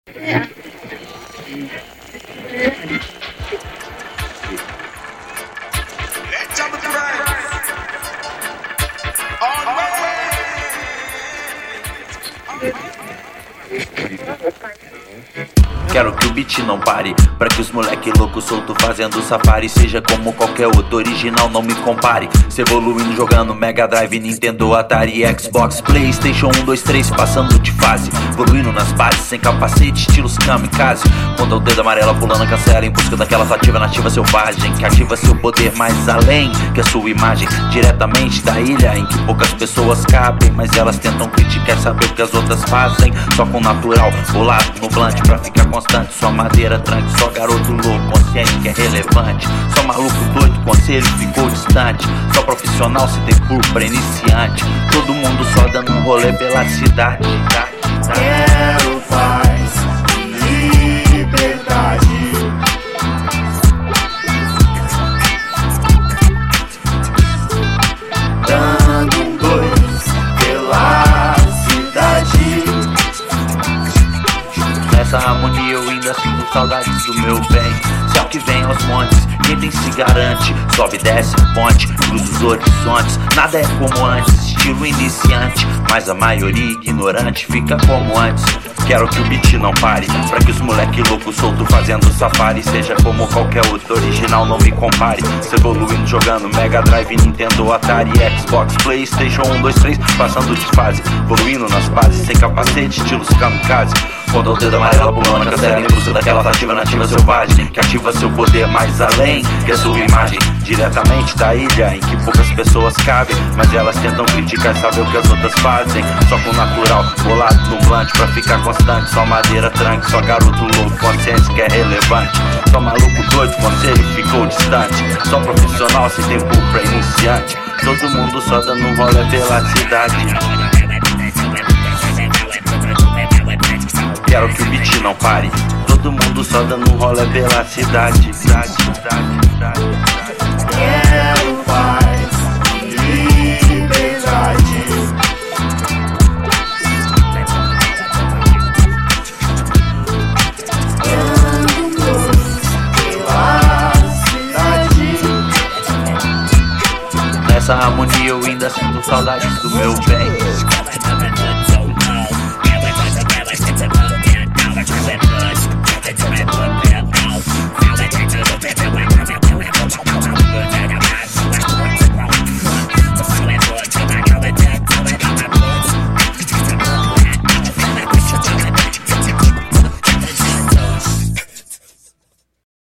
Quero que o beat não pare, pra que os moleque louco solto fazendo safari seja como qualquer outro original, não me compare. Se evoluindo jogando Mega Drive, Nintendo, Atari, Xbox, Playstation 1, 2, 3, passando de fase, evoluindo nas bases, sem capacete, estilos kamikaze. Ponta o dedo amarelo, pulando a cancela em busca daquela sativa nativa selvagem, que ativa seu poder mais além que a sua imagem, diretamente da ilha em que poucas pessoas cabem, mas elas tentam criticar e saber o que as outras fazem. Só com natural, bolado no blunt pra ficar constante. Só madeira tranque, só garoto louco, consciente que é relevante. Só maluco doido, conselho ficou distante. Só profissional se tem curso pra iniciante. Todo mundo só dando um rolê pela cidade. Quero paz e liberdade. Dando um dois pela cidade. Nessa harmonia eu ainda sinto saudades do meu bem. Céu que vem aos montes, quem tem se garante. Sobe e desce a ponte, cruza os horizontes. Nada é como antes, estilo iniciante, mas a maioria ignorante fica como antes. Quero que o beat não pare, pra que os moleque louco solto fazendo safari seja como qualquer outro original, não me compare. Se evoluindo jogando Mega Drive, Nintendo, Atari, Xbox, Playstation 1, 2, 3, passando de fase, evoluindo nas bases, sem capacete, estilos kamikaze. Ponta o dedo amarelo, pulando a cancela em busca daquela sativa nativa selvagem, que ativa seu poder mais além que a sua imagem, diretamente da ilha em que poucas pessoas cabem, mas elas tentam criticar e saber o que as outras fazem. Só com natural, bolado no blunt pra ficar constante. Só madeira tranque, só garoto louco, consciente que é relevante. Só maluco doido, conselho ficou distante. Só profissional sem tempo pra iniciante. Todo mundo só dando um rolê pela cidade. Quero que o beat não pare, todo mundo só dando um rolê pela cidade. Quero paz e liberdade. Dando dois pela cidade. Nessa harmonia eu ainda sinto saudades do meu bem.